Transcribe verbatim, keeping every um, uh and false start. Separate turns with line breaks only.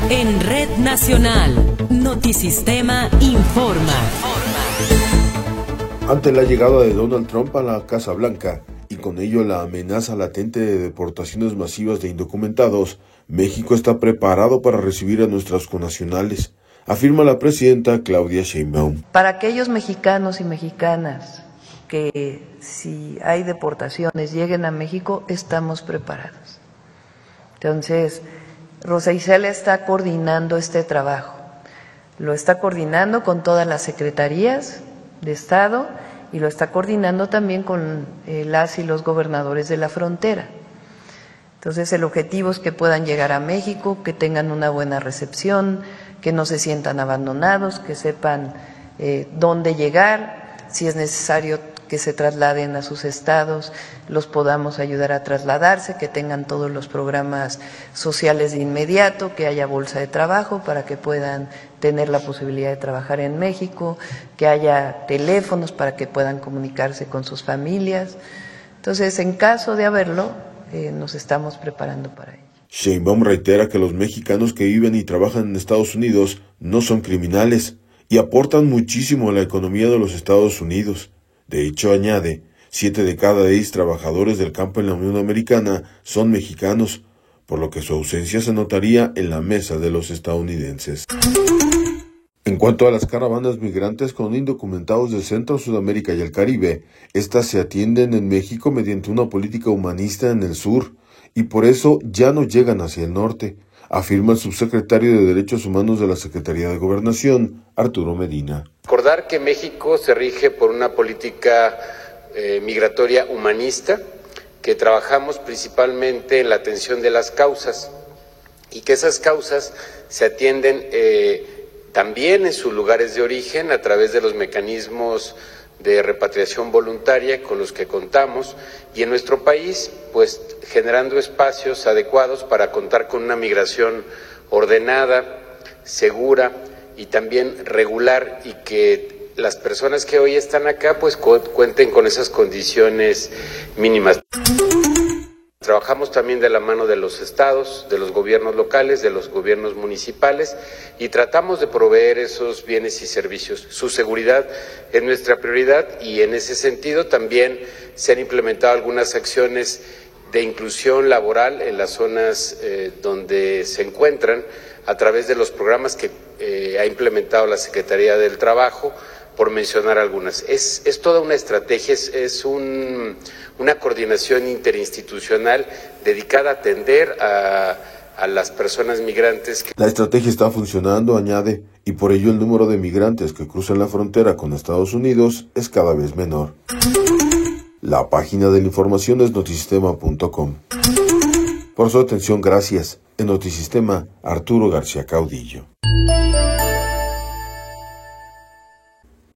En Red Nacional, Notisistema informa.
Ante la llegada de Donald Trump a la Casa Blanca y con ello la amenaza latente de deportaciones masivas de indocumentados, México está preparado para recibir a nuestros connacionales, afirma la presidenta Claudia Sheinbaum.
Para aquellos mexicanos y mexicanas que si hay deportaciones lleguen a México, estamos preparados. Entonces, Rosa Isela está coordinando este trabajo, lo está coordinando con todas las secretarías de Estado y lo está coordinando también con eh, las y los gobernadores de la frontera. Entonces, el objetivo es que puedan llegar a México, que tengan una buena recepción, que no se sientan abandonados, que sepan eh, dónde llegar, si es necesario que se trasladen a sus estados, los podamos ayudar a trasladarse, que tengan todos los programas sociales de inmediato, que haya bolsa de trabajo para que puedan tener la posibilidad de trabajar en México, que haya teléfonos para que puedan comunicarse con sus familias. Entonces, en caso de haberlo, eh, nos estamos preparando para ello.
Sheinbaum reitera que los mexicanos que viven y trabajan en Estados Unidos no son criminales y aportan muchísimo a la economía de los Estados Unidos. De hecho, añade, siete de cada diez trabajadores del campo en la Unión Americana son mexicanos, por lo que su ausencia se notaría en la mesa de los estadounidenses. En cuanto a las caravanas migrantes con indocumentados de Centro, Sudamérica y el Caribe, estas se atienden en México mediante una política humanista en el sur, y por eso ya no llegan hacia el norte, afirma el subsecretario de Derechos Humanos de la Secretaría de Gobernación, Arturo Medina.
Recordar que México se rige por una política eh, migratoria humanista, que trabajamos principalmente en la atención de las causas y que esas causas se atienden eh, también en sus lugares de origen a través de los mecanismos de repatriación voluntaria con los que contamos y en nuestro país, pues generando espacios adecuados para contar con una migración ordenada, segura y también regular y que las personas que hoy están acá pues cu- cuenten con esas condiciones mínimas. Trabajamos también de la mano de los estados, de los gobiernos locales, de los gobiernos municipales y tratamos de proveer esos bienes y servicios. Su seguridad es nuestra prioridad y en ese sentido también se han implementado algunas acciones de inclusión laboral en las zonas eh, donde se encuentran a través de los programas que eh, ha implementado la Secretaría del Trabajo, por mencionar algunas. Es, es toda una estrategia, es, es un, una coordinación interinstitucional dedicada a atender a, a las personas migrantes.
La estrategia está funcionando, añade, y por ello el número de migrantes que cruzan la frontera con Estados Unidos es cada vez menor. La página de la información es notisistema punto com. Por su atención, gracias. En Notisistema, Arturo García Caudillo.